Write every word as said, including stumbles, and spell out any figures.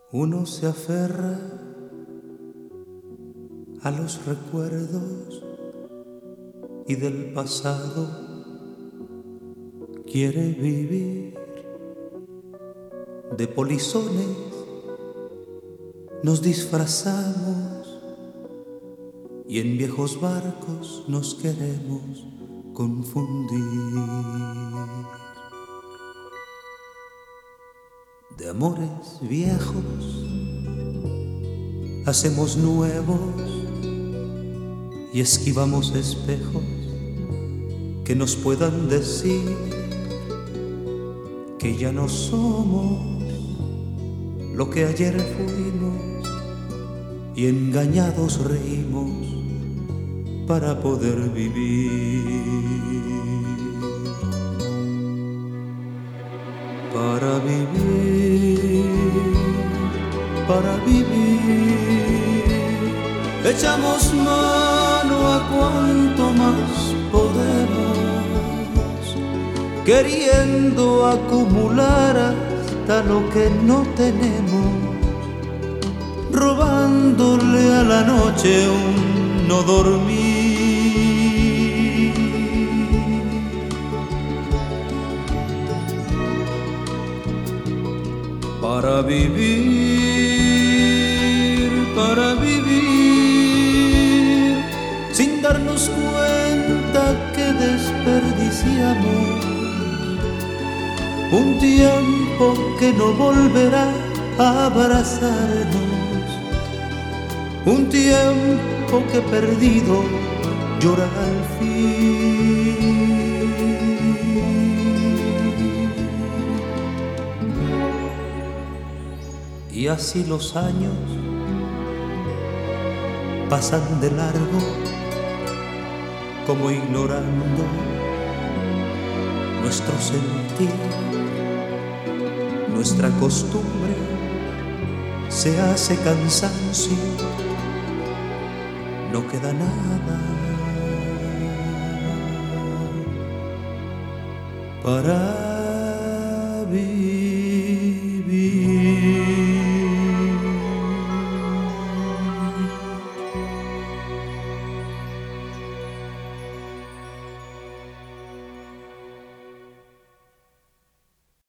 Uno se aferra a los recuerdos y del pasado quiere vivir. De polizones nos disfrazamos y en viejos barcos nos queremos confundir. De amores viejos hacemos nuevos y esquivamos espejos que nos puedan decir que ya no somos lo que ayer fuimos, y engañados reímos para poder vivir. Para vivir, para vivir, echamos mano a cuanto más podemos, queriendo acumular hasta lo que no tenemos, robándole a la noche un no dormir. Para vivir, para vivir, sin darnos cuenta que desperdiciamos un tiempo que no volverá a abrazarnos, un tiempo que perdido llora al fin. Y así los años pasan de largo, como ignorando nuestro sentir. Nuestra costumbre se hace cansancio, no queda nada para